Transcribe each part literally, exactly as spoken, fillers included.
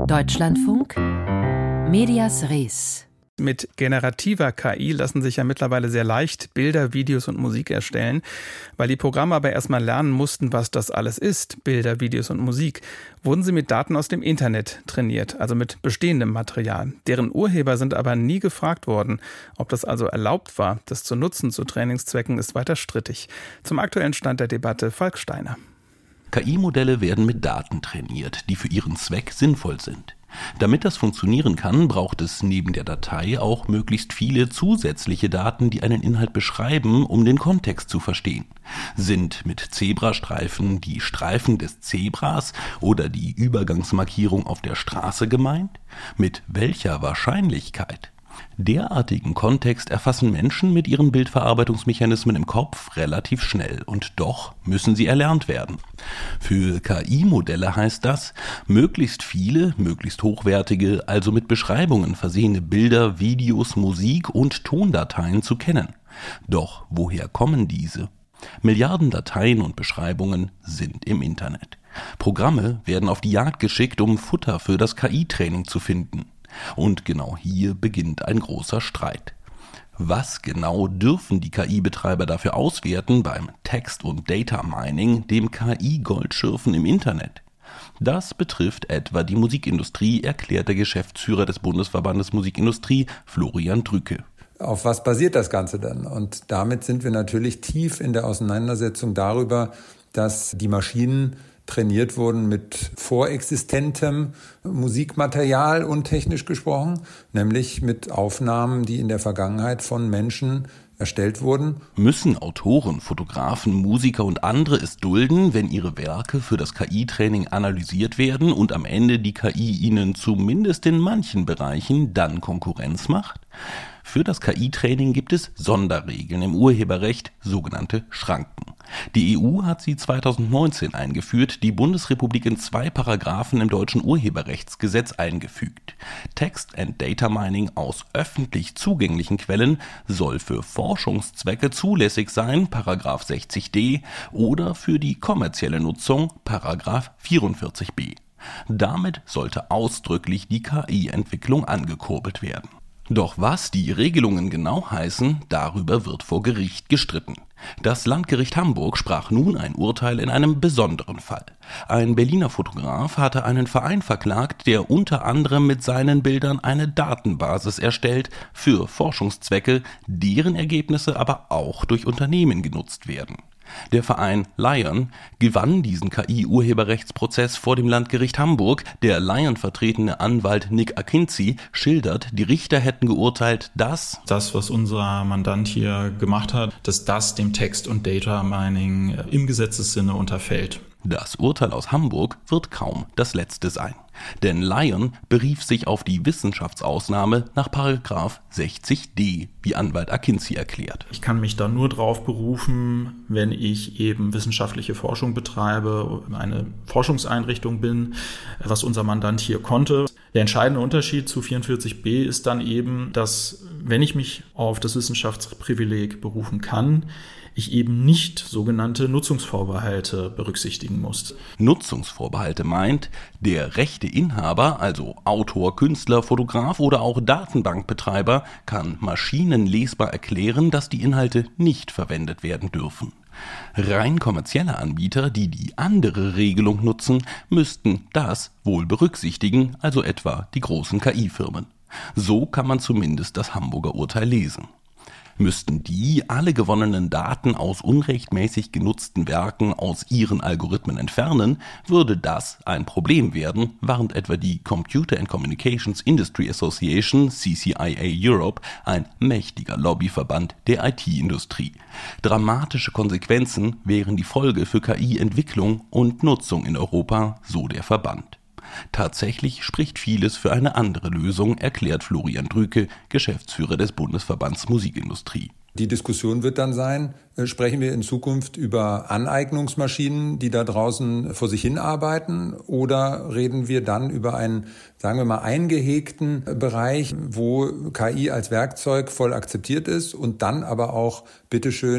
Deutschlandfunk Medias Res. Mit generativer K I lassen sich ja mittlerweile sehr leicht Bilder, Videos und Musik erstellen. Weil die Programme aber erstmal lernen mussten, was das alles ist, Bilder, Videos und Musik, wurden sie mit Daten aus dem Internet trainiert, also mit bestehendem Material. Deren Urheber sind aber nie gefragt worden. Ob das also erlaubt war, das zu nutzen zu Trainingszwecken, ist weiter strittig. Zum aktuellen Stand der Debatte Falk Steiner. K I-Modelle werden mit Daten trainiert, die für ihren Zweck sinnvoll sind. Damit das funktionieren kann, braucht es neben der Datei auch möglichst viele zusätzliche Daten, die einen Inhalt beschreiben, um den Kontext zu verstehen. Sind mit Zebrastreifen die Streifen des Zebras oder die Übergangsmarkierung auf der Straße gemeint? Mit welcher Wahrscheinlichkeit? Derartigen Kontext erfassen Menschen mit ihren Bildverarbeitungsmechanismen im Kopf relativ schnell und doch müssen sie erlernt werden. Für K I-Modelle heißt das, möglichst viele, möglichst hochwertige, also mit Beschreibungen versehene Bilder, Videos, Musik und Tondateien zu kennen. Doch woher kommen diese? Milliarden Dateien und Beschreibungen sind im Internet. Programme werden auf die Jagd geschickt, um Futter für das K I-Training zu finden. Und genau hier beginnt ein großer Streit. Was genau dürfen die K I-Betreiber dafür auswerten beim Text- und Data-Mining, dem K I-Goldschürfen im Internet? Das betrifft etwa die Musikindustrie, erklärt der Geschäftsführer des Bundesverbandes Musikindustrie, Florian Drücke. Auf was basiert das Ganze dann? Und damit sind wir natürlich tief in der Auseinandersetzung darüber, dass die Maschinen trainiert wurden mit vorexistentem Musikmaterial, untechnisch gesprochen, nämlich mit Aufnahmen, die in der Vergangenheit von Menschen erstellt wurden. Müssen Autoren, Fotografen, Musiker und andere es dulden, wenn ihre Werke für das K I-Training analysiert werden und am Ende die K I ihnen zumindest in manchen Bereichen dann Konkurrenz macht? Für das K I-Training gibt es Sonderregeln im Urheberrecht, sogenannte Schranken. Die E U hat sie zweitausendneunzehn eingeführt, die Bundesrepublik in zwei Paragraphen im deutschen Urheberrechtsgesetz eingefügt. Text and Data Mining aus öffentlich zugänglichen Quellen soll für Forschungszwecke zulässig sein, Paragraph sechzig d, oder für die kommerzielle Nutzung, Paragraph vierundvierzig b. Damit sollte ausdrücklich die K I-Entwicklung angekurbelt werden. Doch was die Regelungen genau heißen, darüber wird vor Gericht gestritten. Das Landgericht Hamburg sprach nun ein Urteil in einem besonderen Fall. Ein Berliner Fotograf hatte einen Verein verklagt, der unter anderem mit seinen Bildern eine Datenbasis erstellt für Forschungszwecke, deren Ergebnisse aber auch durch Unternehmen genutzt werden. Der Verein Lion gewann diesen K I-Urheberrechtsprozess vor dem Landgericht Hamburg. Der Lion vertretene Anwalt Nick Akinci schildert, die Richter hätten geurteilt, dass das, was unser Mandant hier gemacht hat, dass das dem Text- und Data Mining im Gesetzessinne unterfällt. Das Urteil aus Hamburg wird kaum das letzte sein. Denn Lion berief sich auf die Wissenschaftsausnahme nach Paragraph sechzig d, wie Anwalt Akinci erklärt. Ich kann mich da nur drauf berufen, wenn ich eben wissenschaftliche Forschung betreibe, eine Forschungseinrichtung bin, was unser Mandant hier konnte. Der entscheidende Unterschied zu vierundvierzig b ist dann eben, dass, wenn ich mich auf das Wissenschaftsprivileg berufen kann, ich eben nicht sogenannte Nutzungsvorbehalte berücksichtigen muss. Nutzungsvorbehalte meint, der Rechteinhaber, also Autor, Künstler, Fotograf oder auch Datenbankbetreiber, kann maschinenlesbar erklären, dass die Inhalte nicht verwendet werden dürfen. Rein kommerzielle Anbieter, die die andere Regelung nutzen, müssten das wohl berücksichtigen, also etwa die großen K I-Firmen. So kann man zumindest das Hamburger Urteil lesen. Müssten die alle gewonnenen Daten aus unrechtmäßig genutzten Werken aus ihren Algorithmen entfernen, würde das ein Problem werden, warnt etwa die Computer and Communications Industry Association, C C I A Europe, ein mächtiger Lobbyverband der I T-Industrie. Dramatische Konsequenzen wären die Folge für K I-Entwicklung und Nutzung in Europa, so der Verband. Tatsächlich spricht vieles für eine andere Lösung, erklärt Florian Drücke, Geschäftsführer des Bundesverbands Musikindustrie. Die Diskussion wird dann sein, sprechen wir in Zukunft über Aneignungsmaschinen, die da draußen vor sich hin arbeiten, oder reden wir dann über einen, sagen wir mal, eingehegten Bereich, wo K I als Werkzeug voll akzeptiert ist und dann aber auch bitteschön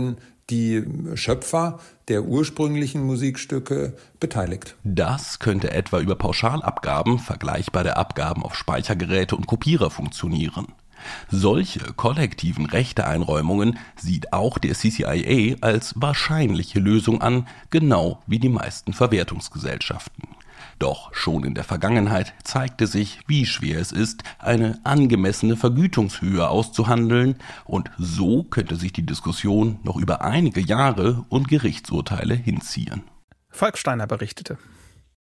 die Schöpfer der ursprünglichen Musikstücke beteiligt. Das könnte etwa über Pauschalabgaben, vergleichbar der Abgaben auf Speichergeräte und Kopierer, funktionieren. Solche kollektiven Rechteeinräumungen sieht auch der C C I A als wahrscheinliche Lösung an, genau wie die meisten Verwertungsgesellschaften. Doch schon in der Vergangenheit zeigte sich, wie schwer es ist, eine angemessene Vergütungshöhe auszuhandeln, und so könnte sich die Diskussion noch über einige Jahre und Gerichtsurteile hinziehen. Falk Steiner berichtete.